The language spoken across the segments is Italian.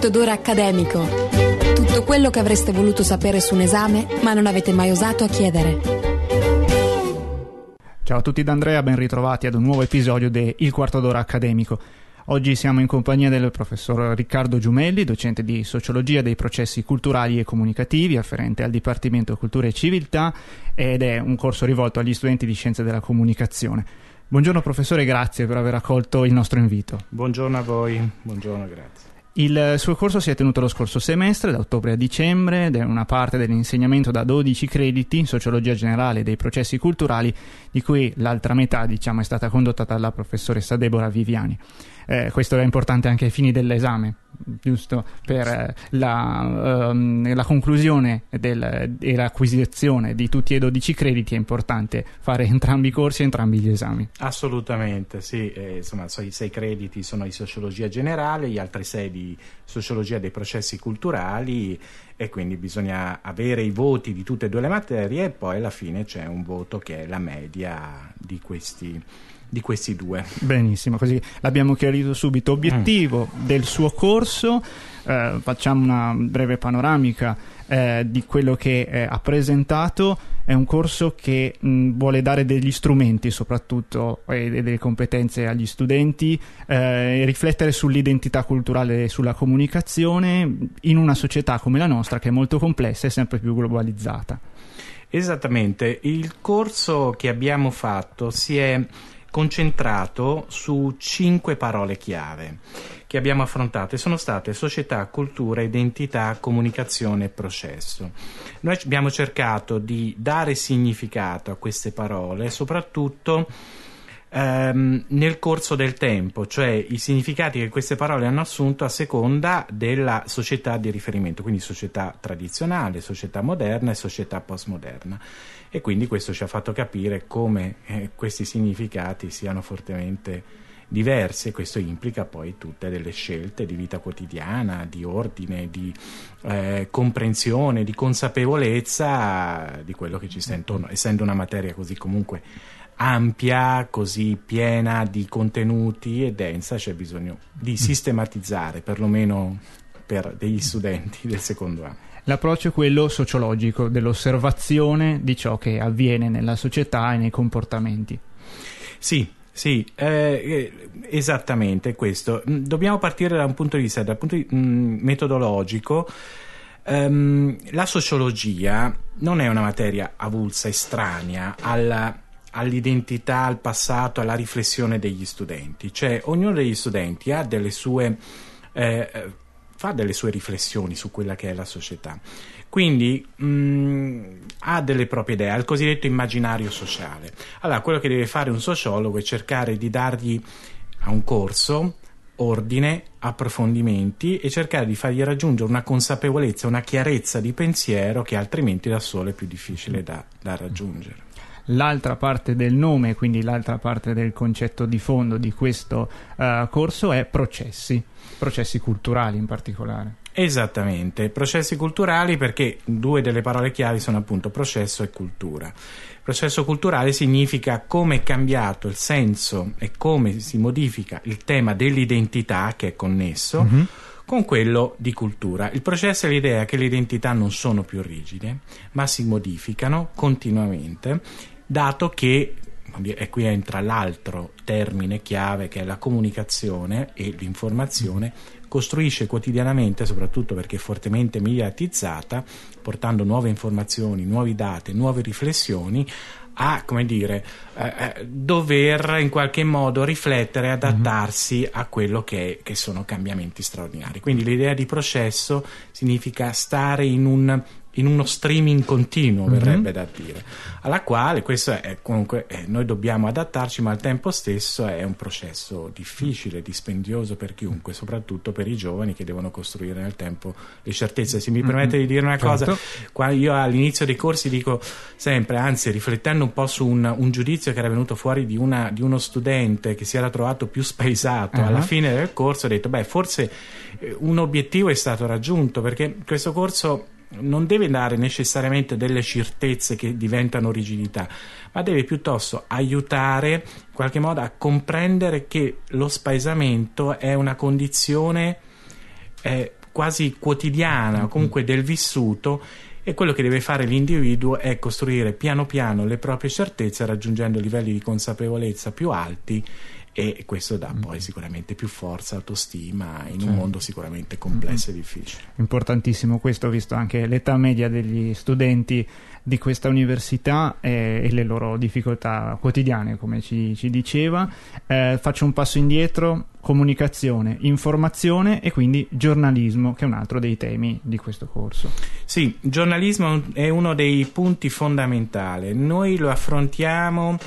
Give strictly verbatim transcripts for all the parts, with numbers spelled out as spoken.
quarto d'ora accademico. Tutto quello che avreste voluto sapere su un esame, ma non avete mai osato chiedere. Ciao a tutti da Andrea, ben ritrovati ad un nuovo episodio di Il quarto d'ora accademico. Oggi siamo in compagnia del professor Riccardo Giumelli, docente di Sociologia dei processi culturali e comunicativi, afferente al Dipartimento Cultura e Civiltà, ed è un corso rivolto agli studenti di Scienze della Comunicazione. Buongiorno professore, grazie per aver accolto il nostro invito. Buongiorno a voi, buongiorno, grazie. Il suo corso si è tenuto lo scorso semestre, da ottobre a dicembre, ed è una parte dell'insegnamento da dodici crediti in Sociologia Generale dei processi culturali, di cui l'altra metà, diciamo, è stata condotta dalla professoressa Deborah Viviani. Eh, questo è importante anche ai fini dell'esame, giusto? Per eh, la, ehm, la conclusione del, e l'acquisizione di tutti e dodici crediti è importante fare entrambi i corsi e entrambi gli esami. Assolutamente, sì. Eh, insomma, so, i sei crediti sono di Sociologia Generale, gli altri sei di Sociologia dei processi culturali, e quindi bisogna avere i voti di tutte e due le materie e poi alla fine c'è un voto che è la media di questi di questi due. Benissimo, così l'abbiamo chiarito subito. Obiettivo mm. del suo corso, eh, facciamo una breve panoramica eh, di quello che eh, ha presentato. È un corso che mh, vuole dare degli strumenti soprattutto e delle competenze agli studenti, eh, riflettere sull'identità culturale e sulla comunicazione in una società come la nostra, che è molto complessa e sempre più globalizzata. Esattamente, il corso che abbiamo fatto si è concentrato su cinque parole chiave che abbiamo affrontato e sono state società, cultura, identità, comunicazione e processo. Noi abbiamo cercato di dare significato a queste parole soprattutto ehm, nel corso del tempo, cioè i significati che queste parole hanno assunto a seconda della società di riferimento, quindi società tradizionale, società moderna e società postmoderna. E quindi questo ci ha fatto capire come eh, questi significati siano fortemente diversi, e questo implica poi tutte delle scelte di vita quotidiana, di ordine, di eh, comprensione, di consapevolezza di quello che ci sta intorno, essendo una materia così comunque ampia, così piena di contenuti e densa, c'è bisogno di sistematizzare, perlomeno per degli studenti del secondo anno. L'approccio è quello sociologico, dell'osservazione di ciò che avviene nella società e nei comportamenti. Sì, sì, eh, esattamente questo. Dobbiamo partire da un punto di vista, dal punto di, mh, metodologico. Um, la sociologia non è una materia avulsa, estranea alla, all'identità, al passato, alla riflessione degli studenti. Cioè, ognuno degli studenti ha delle sue... Eh, fa delle sue riflessioni su quella che è la società, quindi mh, ha delle proprie idee, ha il cosiddetto immaginario sociale. Allora, quello che deve fare un sociologo è cercare di dargli a un corso ordine, approfondimenti e cercare di fargli raggiungere una consapevolezza, una chiarezza di pensiero che altrimenti da solo è più difficile da, da raggiungere. L'altra parte del nome, quindi l'altra parte del concetto di fondo di questo uh, corso è processi, processi culturali in particolare. Esattamente, processi culturali, perché due delle parole chiave sono appunto processo e cultura. Processo culturale significa come è cambiato il senso e come si modifica il tema dell'identità, che è connesso, mm-hmm. con quello di cultura. Il processo è l'idea che le identità non sono più rigide, ma si modificano continuamente, dato che, e qui entra l'altro termine chiave che è la comunicazione e l'informazione, costruisce quotidianamente, soprattutto perché è fortemente mediatizzata, portando nuove informazioni, nuovi dati, nuove riflessioni, a, come dire, eh, dover in qualche modo riflettere, adattarsi mm-hmm. a quello che, che sono cambiamenti straordinari. Quindi l'idea di processo significa stare in un in uno streaming continuo, verrebbe mm-hmm. da dire, alla quale questo è comunque eh, noi dobbiamo adattarci, ma al tempo stesso è un processo difficile, dispendioso per chiunque, soprattutto per i giovani che devono costruire nel tempo le certezze. Se mi mm-hmm. permette di dire una cosa, certo. Quando io all'inizio dei corsi dico sempre, anzi riflettendo un po' su un, un giudizio che era venuto fuori di, una, di uno studente che si era trovato più spaesato, uh-huh. alla fine del corso ho detto, beh, forse un obiettivo è stato raggiunto, perché questo corso non deve dare necessariamente delle certezze che diventano rigidità, ma deve piuttosto aiutare in qualche modo a comprendere che lo spaesamento è una condizione eh, quasi quotidiana, o comunque del vissuto, e quello che deve fare l'individuo è costruire piano piano le proprie certezze, raggiungendo livelli di consapevolezza più alti, e questo dà poi sicuramente più forza, autostima in un mondo sicuramente complesso e difficile. Importantissimo questo, visto anche l'età media degli studenti di questa università e, e le loro difficoltà quotidiane, come ci, ci diceva. Eh, faccio un passo indietro: comunicazione, informazione e quindi giornalismo, che è un altro dei temi di questo corso. Sì, giornalismo è uno dei punti fondamentali. Noi lo affrontiamo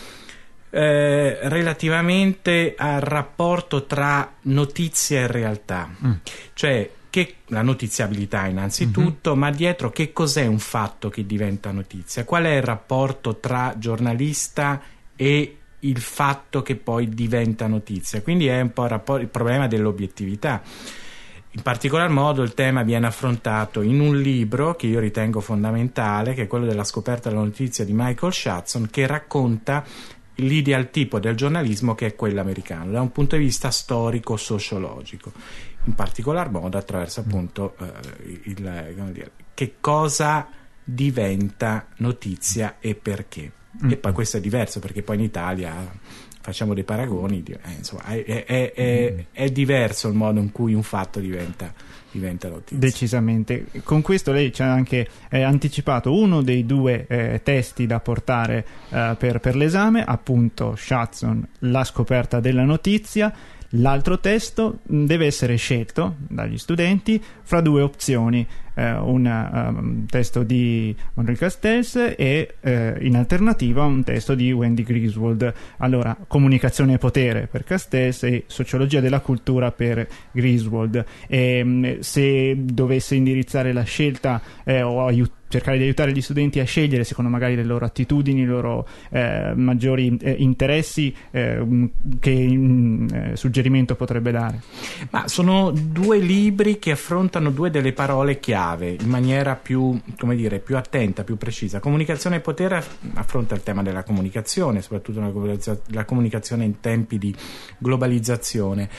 Eh, relativamente al rapporto tra notizia e realtà, mm. cioè che la notiziabilità innanzitutto, mm-hmm. ma dietro che cos'è un fatto che diventa notizia, qual è il rapporto tra giornalista e il fatto che poi diventa notizia. Quindi è un po' il, rapport- il problema dell'obiettività. In particolar modo il tema viene affrontato in un libro che io ritengo fondamentale, che è quello della scoperta della notizia di Michael Shatson, che racconta l'ideal tipo del giornalismo, che è quello americano, da un punto di vista storico-sociologico, in particolar modo attraverso appunto eh, il, come dire, che cosa diventa notizia e perché. Mm. E poi questo è diverso, perché poi in Italia facciamo dei paragoni, eh, insomma è, è, è, è diverso il modo in cui un fatto diventa diventa notizia. Decisamente. Con questo lei ci ha anche eh, anticipato uno dei due eh, testi da portare eh, per, per l'esame, appunto Shatson, La scoperta della notizia. L'altro testo deve essere scelto dagli studenti fra due opzioni, eh, un um, testo di Henri Castells e eh, in alternativa un testo di Wendy Griswold. Allora, comunicazione e potere per Castells e sociologia della cultura per Griswold. E, se dovesse indirizzare la scelta eh, o aiutare cercare di aiutare gli studenti a scegliere secondo magari le loro attitudini, i loro eh, maggiori eh, interessi, eh, che eh, suggerimento potrebbe dare? Ma sono due libri che affrontano due delle parole chiave in maniera più, come dire, più attenta, più precisa. Comunicazione e potere affronta il tema della comunicazione, soprattutto la comunicazione in tempi di globalizzazione.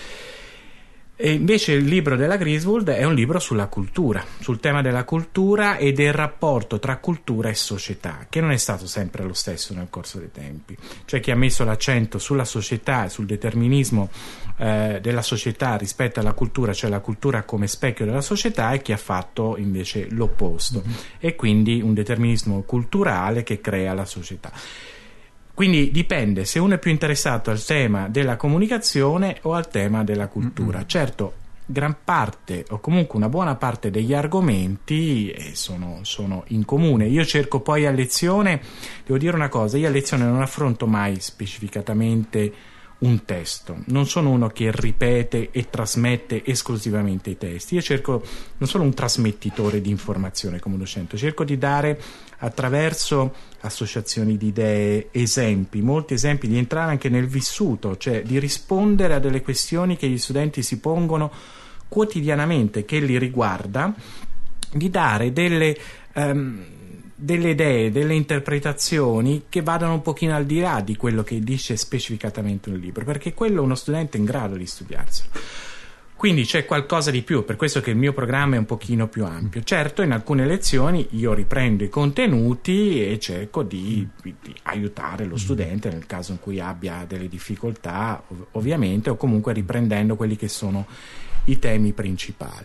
E invece il libro della Griswold è un libro sulla cultura, sul tema della cultura e del rapporto tra cultura e società, che non è stato sempre lo stesso nel corso dei tempi. Cioè chi ha messo l'accento sulla società e sul determinismo eh, della società rispetto alla cultura, cioè la cultura come specchio della società, e chi ha fatto invece l'opposto, mm-hmm. e quindi un determinismo culturale che crea la società. Quindi dipende se uno è più interessato al tema della comunicazione o al tema della cultura. Mm-hmm. Certo, gran parte o comunque una buona parte degli argomenti eh, sono, sono in comune. Io cerco poi a lezione, devo dire una cosa, io a lezione non affronto mai specificatamente un testo, non sono uno che ripete e trasmette esclusivamente i testi. Io cerco, non sono un trasmettitore di informazione come docente, cerco di dare attraverso associazioni di idee, esempi, molti esempi, di entrare anche nel vissuto, cioè di rispondere a delle questioni che gli studenti si pongono quotidianamente, che li riguarda, di dare delle um, delle idee, delle interpretazioni che vadano un pochino al di là di quello che dice specificatamente un libro, perché quello uno studente è in grado di studiarselo. Quindi c'è qualcosa di più, per questo che il mio programma è un pochino più ampio. Certo, in alcune lezioni io riprendo i contenuti e cerco di, di aiutare lo studente nel caso in cui abbia delle difficoltà, ov- ovviamente, o comunque riprendendo quelli che sono i temi principali.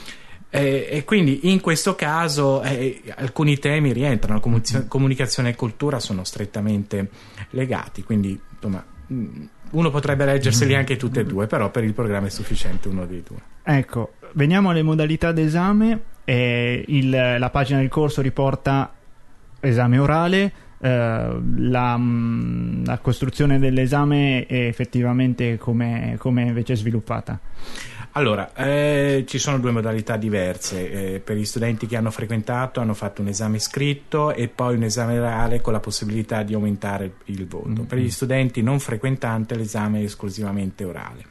Eh, e quindi in questo caso eh, alcuni temi rientrano, comu- comunicazione e cultura sono strettamente legati, quindi insomma uno potrebbe leggerseli anche tutte e due, però per il programma è sufficiente uno dei due. Ecco, veniamo alle modalità d'esame. Eh, il, la pagina del corso riporta esame orale. Uh, la, mh, la costruzione dell'esame è effettivamente come, come invece è sviluppata? Allora, eh, ci sono due modalità diverse. Eh, per gli studenti che hanno frequentato hanno fatto un esame scritto e poi un esame orale con la possibilità di aumentare il voto. Mm-hmm. Per gli studenti non frequentanti l'esame è esclusivamente orale.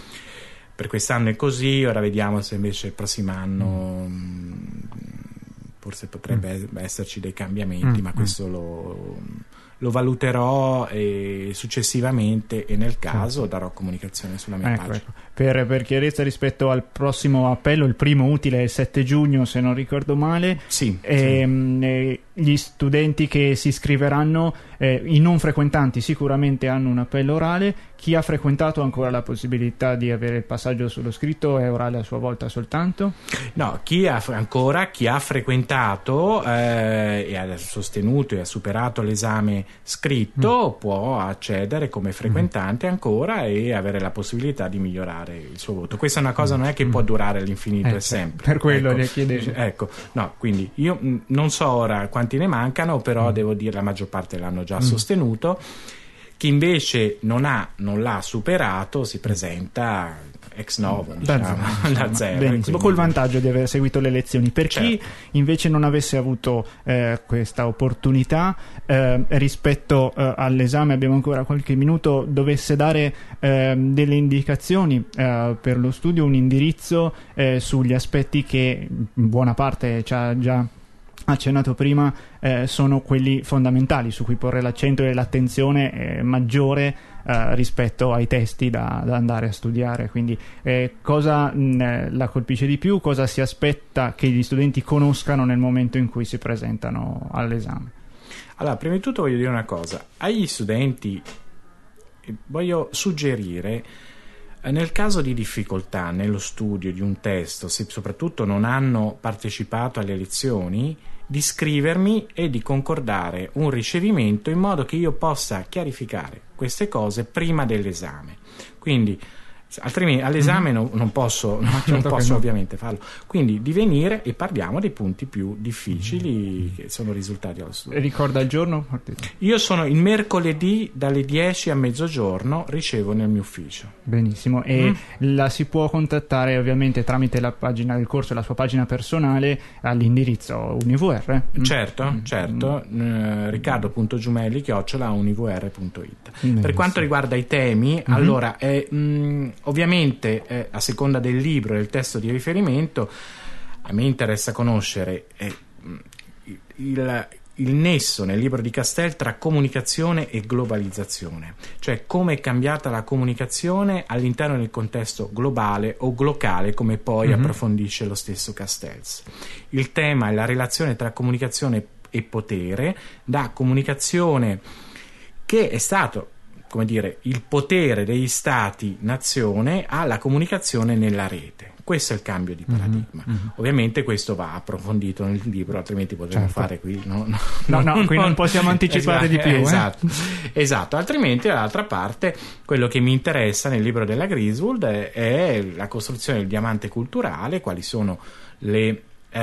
Per quest'anno è così, ora vediamo se invece il prossimo anno mm. mh, forse potrebbe mm. esserci dei cambiamenti, mm. ma questo lo, lo valuterò e successivamente, e nel caso darò comunicazione sulla mia ecco, pagina. Ecco. Per, per chiarezza rispetto al prossimo appello, il primo utile è il sette giugno, se non ricordo male. Sì, e, sì. Mh, e gli studenti che si iscriveranno, eh, i non frequentanti sicuramente hanno un appello orale. Chi ha frequentato ha ancora la possibilità di avere il passaggio sullo scritto, è orale a sua volta soltanto? No, chi ha ancora chi ha frequentato eh, e ha sostenuto e ha superato l'esame scritto mm. può accedere come frequentante mm. ancora e avere la possibilità di migliorare il suo voto. Questa è una cosa, non è che mm. può durare all'infinito eh, e sempre. Per quello ecco, le chiedevo. Ecco, no, quindi io mh, non so ora quanti ne mancano, però mm. devo dire la maggior parte l'hanno già mm. sostenuto. Chi invece non ha non l'ha superato si presenta ex novo, diciamo, da, da zero. Benissimo, quindi... col vantaggio di aver seguito le lezioni. Per certo. chi invece non avesse avuto eh, questa opportunità, eh, rispetto eh, all'esame, abbiamo ancora qualche minuto, dovesse dare eh, delle indicazioni eh, per lo studio, un indirizzo eh, sugli aspetti che in buona parte ci ha già accennato prima, eh, sono quelli fondamentali su cui porre l'accento e l'attenzione eh, maggiore eh, rispetto ai testi da, da andare a studiare. Quindi eh, cosa mh, la colpisce di più, cosa si aspetta che gli studenti conoscano nel momento in cui si presentano all'esame? Allora, prima di tutto voglio dire una cosa agli studenti, voglio suggerire, nel caso di difficoltà nello studio di un testo, se soprattutto non hanno partecipato alle lezioni, di scrivermi e di concordare un ricevimento in modo che io possa chiarificare queste cose prima dell'esame. Quindi altrimenti all'esame mm-hmm. non, non posso, non, certo non posso no. ovviamente farlo. Quindi di venire e parliamo dei punti più difficili mm-hmm. che sono risultati allo studio. Ricorda il giorno? Io sono il mercoledì dalle dieci a mezzogiorno, ricevo nel mio ufficio. Benissimo, e mm. la si può contattare ovviamente tramite la pagina del corso e la sua pagina personale all'indirizzo UniVR? Mm. Certo, mm. certo, mm. riccardo punto giumelli chiocciola univr punto it. Mm. Per quanto riguarda i temi, mm-hmm. allora è... Mm, ovviamente eh, a seconda del libro e del testo di riferimento a me interessa conoscere eh, il, il nesso nel libro di Castel tra comunicazione e globalizzazione, cioè come è cambiata la comunicazione all'interno del contesto globale o locale, come poi mm-hmm. approfondisce lo stesso Castells. Il tema è la relazione tra comunicazione e potere, da comunicazione che è stato, come dire, il potere degli stati nazione alla comunicazione nella rete. Questo è il cambio di paradigma. Mm-hmm. Ovviamente questo va approfondito nel libro, altrimenti potremmo certo. fare qui no, no, no, no, no qui non possiamo anticipare esatto, di più esatto, eh? esatto, altrimenti dall'altra parte quello che mi interessa nel libro della Griswold è, è la costruzione del diamante culturale, quali sono le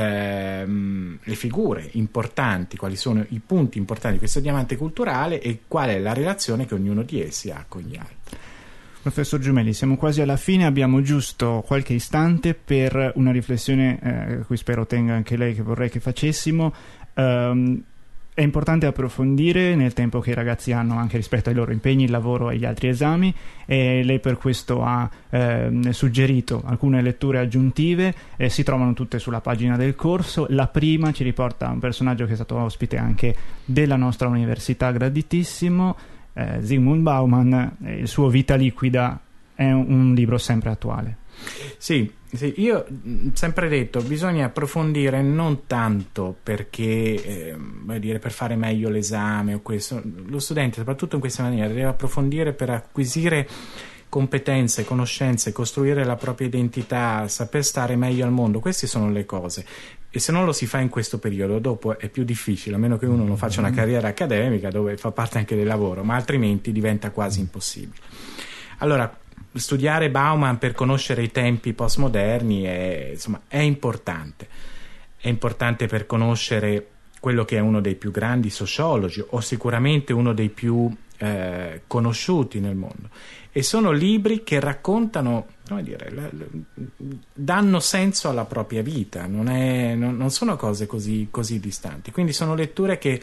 Ehm, le figure importanti, quali sono i punti importanti di questo diamante culturale e qual è la relazione che ognuno di essi ha con gli altri. Professor Giumelli, siamo quasi alla fine, abbiamo giusto qualche istante per una riflessione eh, a cui spero tenga anche lei, che vorrei che facessimo. Um, È importante approfondire nel tempo che i ragazzi hanno anche rispetto ai loro impegni, il lavoro e gli altri esami, e lei per questo ha eh, suggerito alcune letture aggiuntive, eh, si trovano tutte sulla pagina del corso. La prima ci riporta a un personaggio che è stato ospite anche della nostra università, graditissimo, eh, Zygmunt Bauman. Eh, il suo Vita liquida è un, un libro sempre attuale. Sì, sì, io ho sempre detto bisogna approfondire non tanto perché eh, voglio dire per fare meglio l'esame o questo, lo studente soprattutto in questa maniera deve approfondire per acquisire competenze, conoscenze, costruire la propria identità, saper stare meglio al mondo. Queste sono le cose, e se non lo si fa in questo periodo dopo è più difficile, a meno che uno non faccia una carriera accademica dove fa parte anche del lavoro, ma altrimenti diventa quasi impossibile. Allora, studiare Bauman per conoscere i tempi postmoderni è, insomma, è importante. È importante per conoscere quello che è uno dei più grandi sociologi, o sicuramente uno dei più eh, conosciuti nel mondo. E sono libri che raccontano, come dire, le, le, danno senso alla propria vita, non, è, non, non sono cose così, così distanti. Quindi sono letture che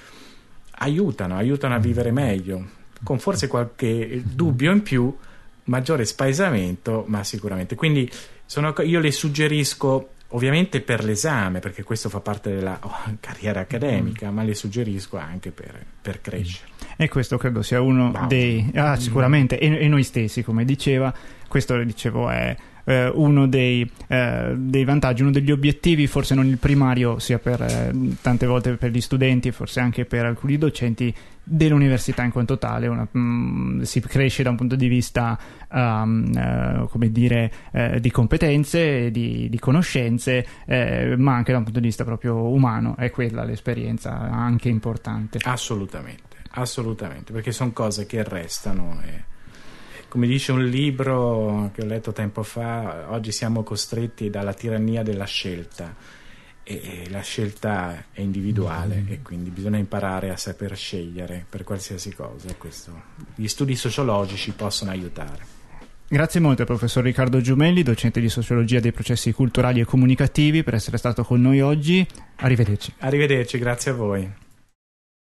aiutano, aiutano a vivere meglio, con forse qualche dubbio in più, maggiore spaesamento, ma sicuramente. Quindi sono, io le suggerisco ovviamente per l'esame, perché questo fa parte della oh, carriera accademica, mm. ma le suggerisco anche per, per crescere. E questo credo sia uno wow. dei... Ah, sicuramente, mm. e, e noi stessi, come diceva, questo dicevo è eh, uno dei, eh, dei vantaggi, uno degli obiettivi, forse non il primario, sia per eh, tante volte per gli studenti e forse anche per alcuni docenti dell'università in quanto tale. Una, mh, si cresce da un punto di vista um, uh, come dire uh, di competenze, di, di conoscenze, eh, ma anche da un punto di vista proprio umano. È quella l'esperienza anche importante. Assolutamente, assolutamente, perché sono cose che restano e, come dice un libro che ho letto tempo fa, oggi siamo costretti dalla tirannia della scelta. E la scelta è individuale mm-hmm. e quindi bisogna imparare a saper scegliere per qualsiasi cosa, e questo gli studi sociologici possono aiutare. Grazie molto al professor Riccardo Giumelli, docente di sociologia dei processi culturali e comunicativi, per essere stato con noi oggi. Arrivederci. Arrivederci, grazie a voi.